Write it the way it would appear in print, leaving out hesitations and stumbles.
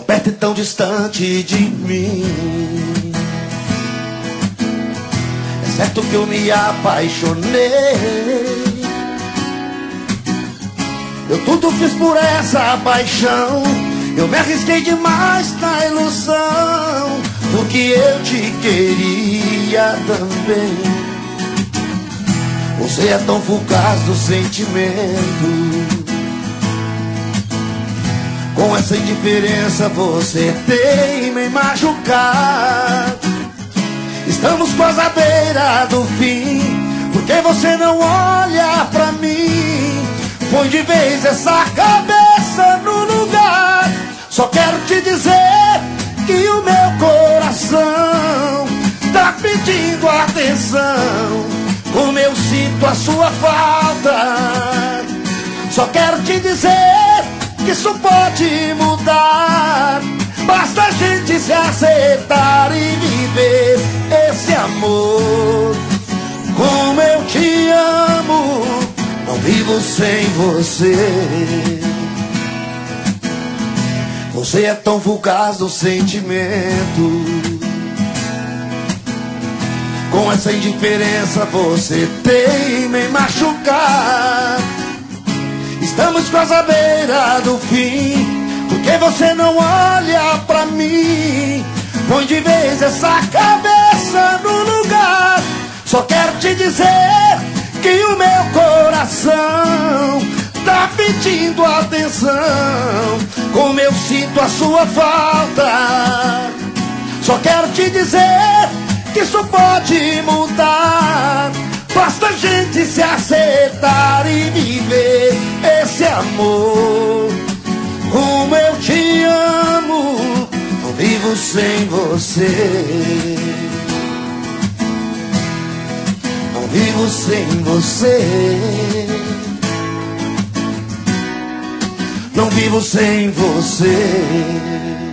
perto e tão distante de mim. É certo que eu me apaixonei, eu tudo fiz por essa paixão. Eu me arrisquei demais na ilusão, porque eu te queria também. Você é tão fugaz do sentimento, com essa indiferença você teima em machucar. Estamos quase à beira do fim, porque você não olha pra mim. Põe de vez essa cabeça no lugar. Só quero te dizer que o meu coração tá pedindo atenção, como eu sinto a sua falta. Só quero te dizer que isso pode mudar, basta a gente se acertar e viver esse amor. Como eu te amo, não vivo sem você. Você é tão fugaz do sentimento, com essa indiferença você teima em machucar. Estamos quase à beira do fim, porque você não olha pra mim. Põe de vez essa cabeça no lugar. Só quero te dizer que o meu coração tá pedindo atenção, como eu sinto a sua falta. Só quero te dizer que isso pode mudar, basta a gente se acertar e viver esse amor. Como eu te amo, não vivo sem você. Não vivo sem você. Não vivo sem você.